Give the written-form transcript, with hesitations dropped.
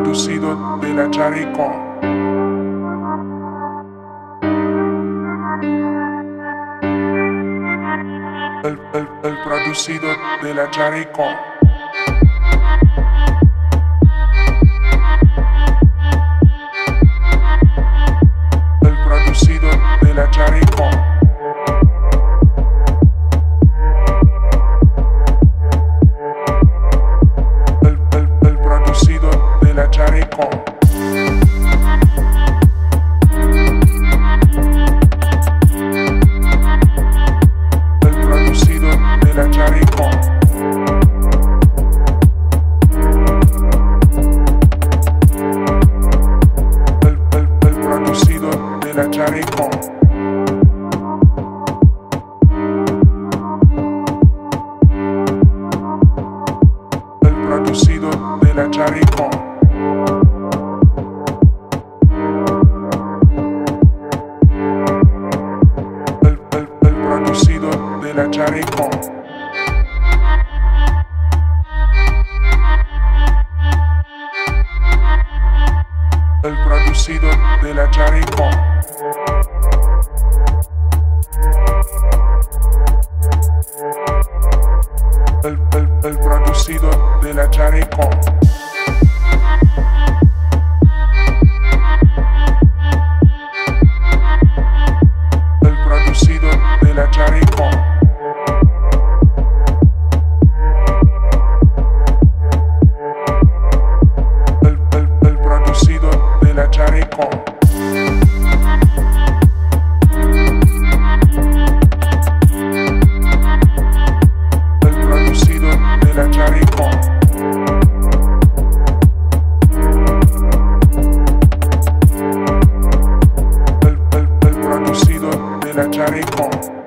producido de la Charico. El producido de la Charico. El producido de la Charico. El producido de la Charico. El producido de la Charico. El producido de la Charico. El producido de la Charico. El producido de la Charico. El producido de la Charico. El producido de la Charico. El producido de la Charico. El producido de la Charico. El producido de la Charico. El producido de la Charico.